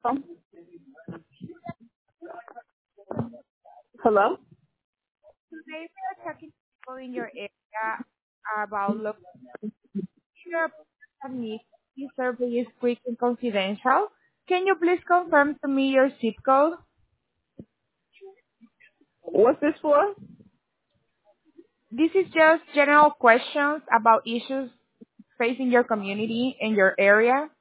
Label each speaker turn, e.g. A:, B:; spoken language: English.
A: Um, Hello?
B: Today we are talking to people in your area about local needs. This survey is quick and confidential. Can you please confirm to me your zip code?
A: What's this for?
B: This is just general questions about issues facing your community and your area.